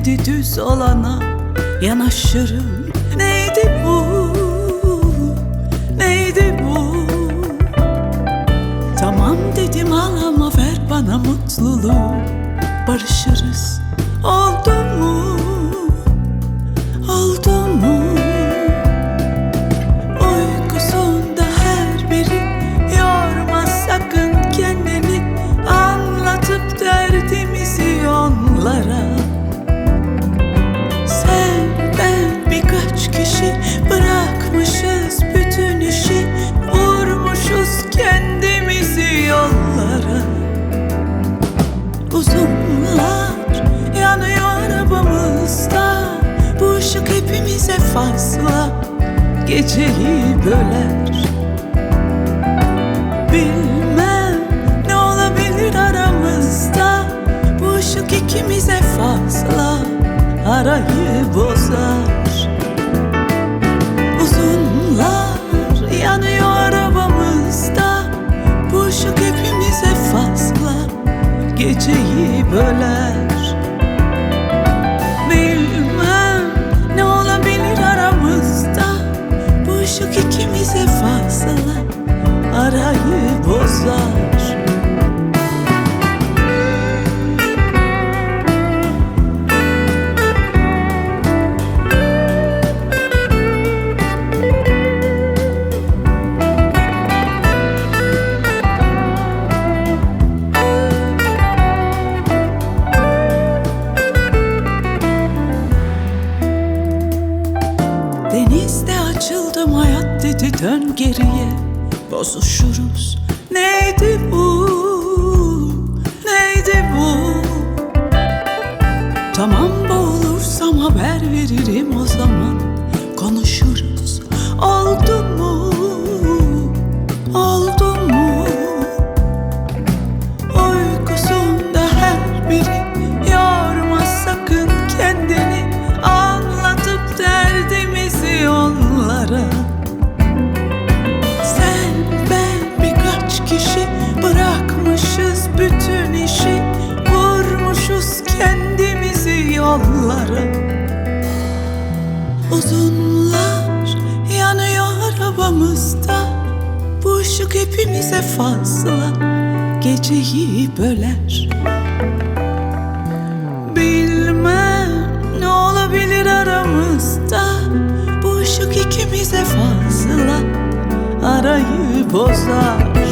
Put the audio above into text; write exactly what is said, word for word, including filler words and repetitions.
dedi düz olana yanaşırım. Neydi bu? Neydi bu? Tamam dedim al ama ver bana mutluluğu. Barışırız. Oldu mu? Oldu mu? Uykusunda her biri yorma sakın kendini, anlatıp derdimizi onlara. Sen ben birkaç kişi bırakmışız bütün işi, vurmuşuz kendimizi yollara. Uzunlar yanıyor arabamızda, bu ışık hepimize fazla geceyi böler. Bilmem ne olabilir aramızda, bu ışık ikimize fazla arayı bozar. Uzunlar yanıyor arabamızda, bu ışık hepimize fazla geceyi böler. Bilmem ne olabilir aramızda, bu ışık ikimize fazla arayı bozar. Denizde açıldım hayat dedi dön geriye, bozuşuruz. Neydi bu? Neydi bu? Tamam boğulursam haber veririm, o zaman konuşuruz. Oldu mu? Oldu mu? Uykusunda her biri yorma sakın kendini, anlatıp derdimizi onlara. Sen ben birkaç kişi bırakmışız bütün işi, vurmuşuz kendimizi yollara. Uzunlar yanıyor arabamızda, bu ışık hepimize fazla geceyi böler. Bilmem ne olabilir aramızda, bu ışık ikimize fazla arayı bozar.